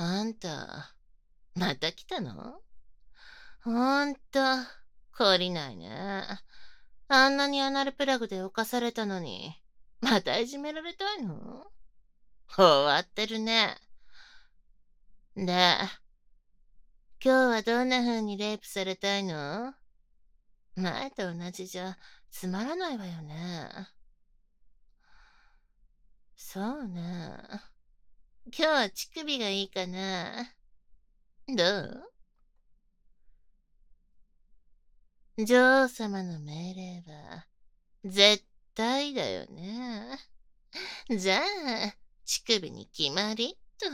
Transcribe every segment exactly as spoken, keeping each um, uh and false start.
あんた、また来たの？ほんと、懲りないね。あんなにアナルプラグで犯されたのに、またいじめられたいの？終わってるね。で、今日はどんな風にレイプされたいの？前と同じじゃつまらないわよね。そうね。今日は乳首がいいかな。どう？女王様の命令は絶対だよね。じゃあ、乳首に決まりっと。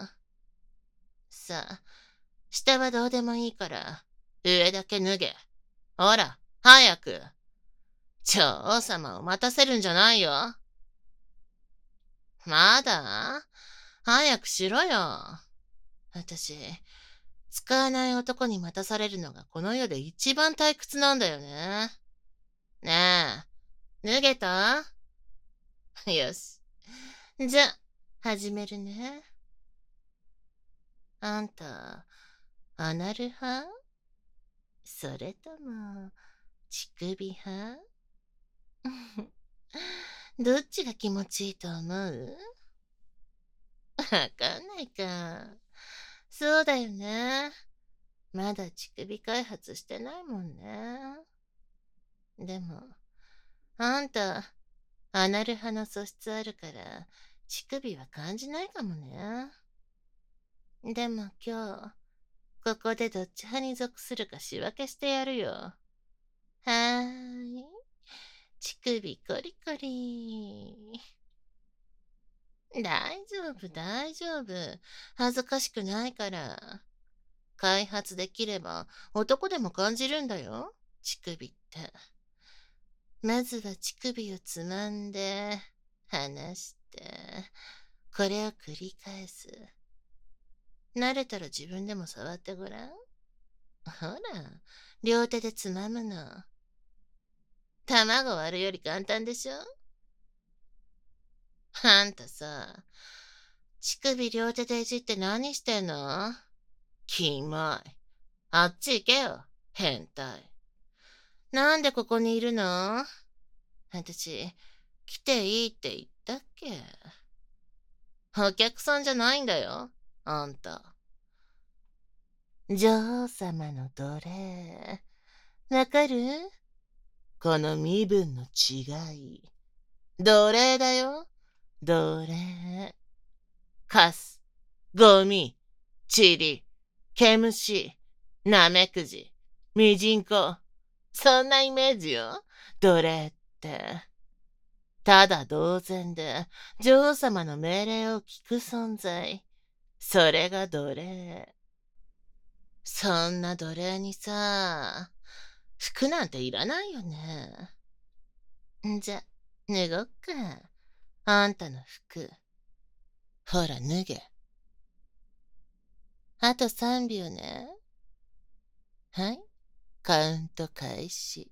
さあ、下はどうでもいいから、上だけ脱げ。ほら、早く。女王様を待たせるんじゃないよ。まだ？早くしろよ。私、使わない男に待たされるのがこの世で一番退屈なんだよね。ねえ、脱げた？よし。じゃ、始めるね。あんた、アナル派？それとも、乳首派？どっちが気持ちいいと思う？わかんないか。そうだよね。まだ乳首開発してないもんね。でも、あんた、アナル派の素質あるから、乳首は感じないかもね。でも今日、ここでどっち派に属するか仕分けしてやるよ。はーい。乳首コリコリ。大丈夫、大丈夫。恥ずかしくないから。開発できれば男でも感じるんだよ。乳首って。まずは乳首をつまんで、離して、これを繰り返す。慣れたら自分でも触ってごらん。ほら、両手でつまむの。卵割るより簡単でしょ？あんたさ、乳首両手でいじって何してんの？キモい。あっち行けよ、変態。なんでここにいるの？私、来ていいって言ったっけ？お客さんじゃないんだよ、あんた。女王様の奴隷。わかる？この身分の違い。奴隷だよ、奴隷。カス、ゴミ、チリ、毛虫、ナメクジ、ミジンコ。そんなイメージよ、奴隷って。ただ同然で、女王様の命令を聞く存在。それが奴隷。そんな奴隷にさ、服なんていらないよね。んじゃ、脱ごっか。あんたの服。ほら、脱げ。あとさんびょうね。はい、カウント開始。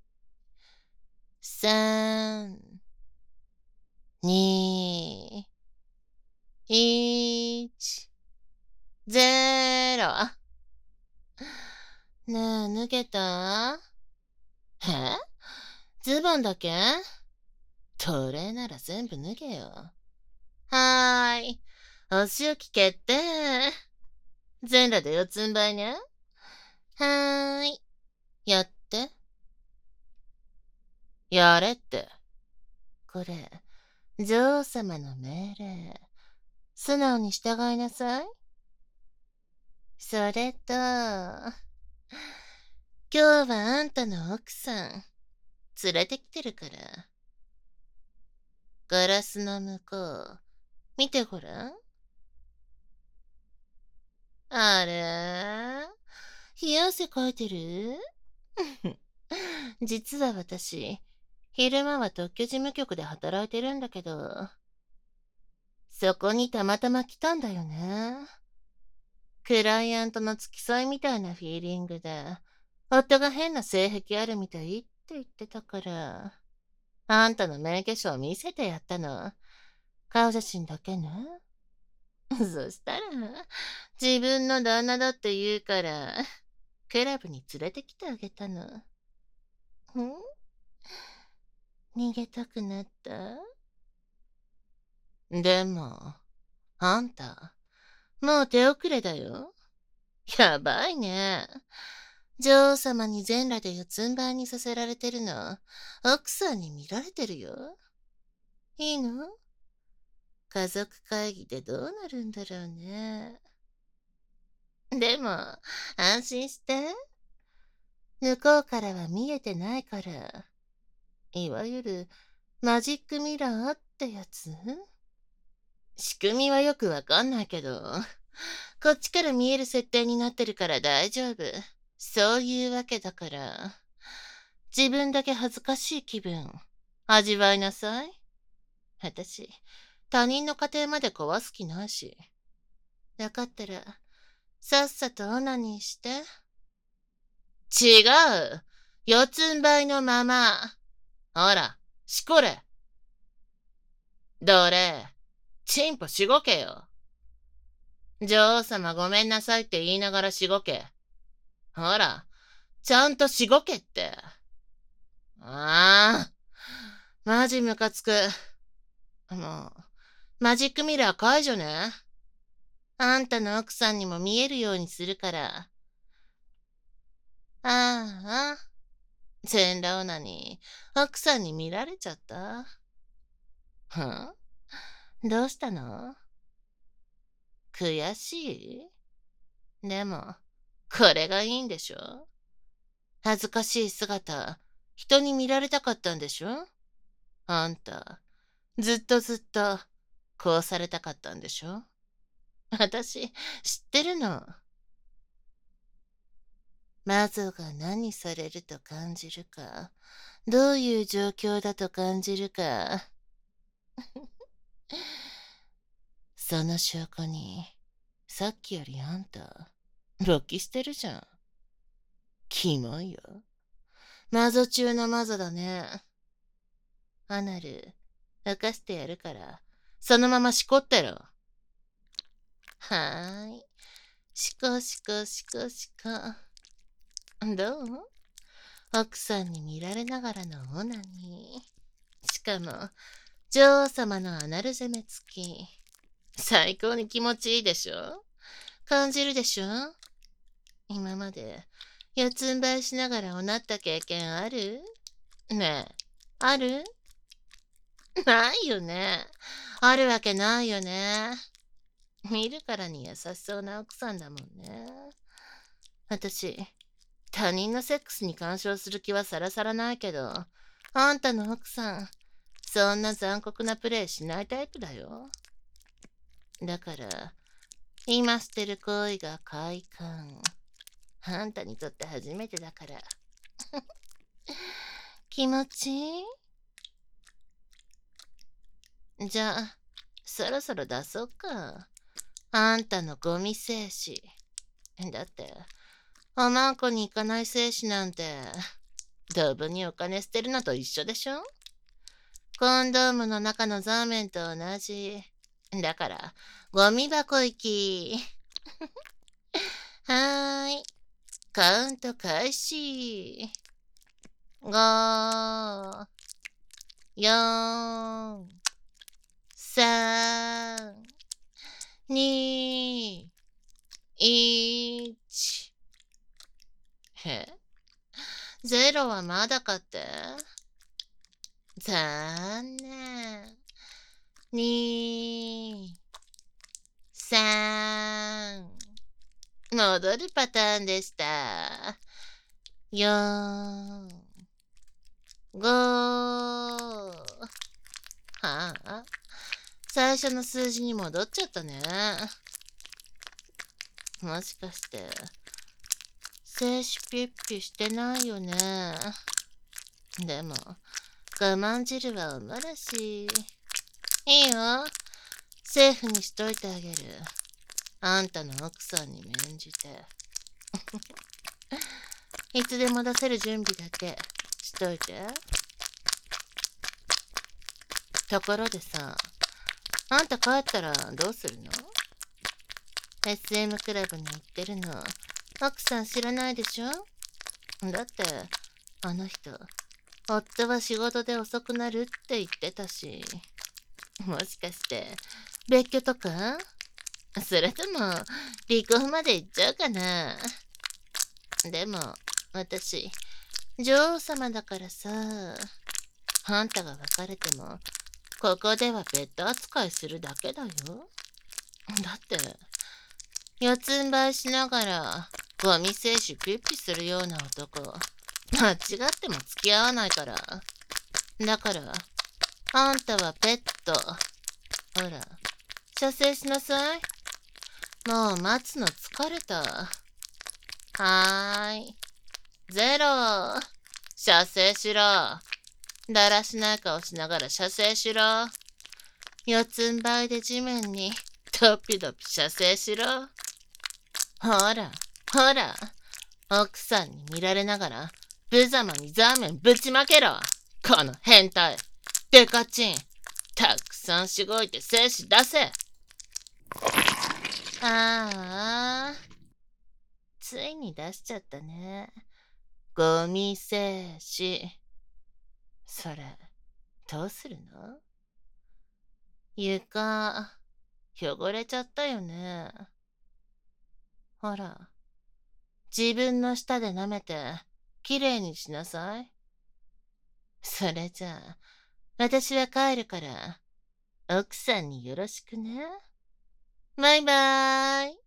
さん、に、いち、ゼロ。ねえ、脱げた？え？ズボンだけ？奴隷なら全部脱げよ。はーい。お仕置き決定。全裸で四つん這いね。はーい。やって。やれって。これ、女王様の命令。素直に従いなさい。それと、今日はあんたの奥さん、連れてきてるから。ガラスの向こう、見てごらん。あれ？冷や汗かいてる？実は私、昼間は特許事務局で働いてるんだけど、そこにたまたま来たんだよね。クライアントの付き添いみたいなフィーリングで、夫が変な性癖あるみたいって言ってたから、あんたの免許証見せてやったの。顔写真だけね。そしたら、 自分の旦那だって言うから、クラブに連れてきてあげたの。ん？逃げたくなった？でも、あんた、もう手遅れだよ。やばいね。女王様に全裸で四つん這いにさせられてるの、奥さんに見られてるよ。いいの？家族会議でどうなるんだろうね。でも、安心して。向こうからは見えてないから。いわゆる、マジックミラーってやつ？仕組みはよくわかんないけど、こっちから見える設定になってるから大丈夫。そういうわけだから、自分だけ恥ずかしい気分、味わいなさい。私、他人の家庭まで壊す気ないし。だかったら、さっさとオナニーして。違う！四つん這いのまま。ほら、しこれ。どれ、チンポしごけよ。女王様ごめんなさいって言いながらしごけ。ほら、ちゃんとしごけって。ああ、マジムカつく。もう、マジックミラー解除ね。あんたの奥さんにも見えるようにするから。ああ、全裸女に奥さんに見られちゃった。はん？どうしたの？悔しい？でも、これがいいんでしょ？恥ずかしい姿、人に見られたかったんでしょ？あんた、ずっとずっと、こうされたかったんでしょ？私、知ってるの。魔女が何されると感じるか、どういう状況だと感じるか。その証拠に、さっきよりあんた、勃起してるじゃん。キモいよ。魔女中の魔女だね。アナル、浮かしてやるから、そのまましこってろ。はーい。しこしこしこしこ。どう？奥さんに見られながらのオナニー。しかも、女王様のアナル攻め付き。最高に気持ちいいでしょ？感じるでしょ？今まで、四つん這いしながらおなった経験ある？ねえ、ある？ないよね。あるわけないよね。見るからに優しそうな奥さんだもんね。私、他人のセックスに干渉する気はさらさらないけど、あんたの奥さん、そんな残酷なプレイしないタイプだよ。だから、今してる行為が快感。あんたにとって初めてだから。気持ちいい？じゃあ、そろそろ出そうか。あんたのゴミ精子。だって、おまんこに行かない精子なんて、ドブにお金捨てるのと一緒でしょ？コンドームの中のザーメンと同じ。だから、ゴミ箱行き。はーい。カウント開始。ご、よん、さん、に、いち。え？ゼロはまだかって？残念。に、さん。戻るパターンでした。よん、ご。はあ、最初の数字に戻っちゃったね。もしかして、精子ピッピしてないよね。でも、我慢汁はおもらし。いいよ。セーフにしといてあげる。あんたの奥さんに免じて。いつでも出せる準備だけしといて。ところでさ、あんた帰ったらどうするの？ エスエム クラブに行ってるの。奥さん知らないでしょ？だって、あの人、夫は仕事で遅くなるって言ってたし。もしかして、別居とか？それとも、離婚まで行っちゃうかな？でも、私、女王様だからさ、あんたが別れても、ここではペット扱いするだけだよ。だって、四つん這いしながら、ゴミ精子ピッピするような男、間違っても付き合わないから。だから、あんたはペット。ほら、射精しなさい。もう待つの疲れた。はーい。ゼロ。射精しろ。だらしない顔しながら射精しろ。四つん這いで地面にドピドピ射精しろ。ほら、ほら。奥さんに見られながら、無様にザーメンぶちまけろ。この変態。デカチン。たくさんしごいて精子出せ。ああ。ついに出しちゃったね。ゴミ精子。それ、どうするの？床、汚れちゃったよね。ほら、自分の舌で舐めて、きれいにしなさい。それじゃあ、私は帰るから、奥さんによろしくね。バイバーイ。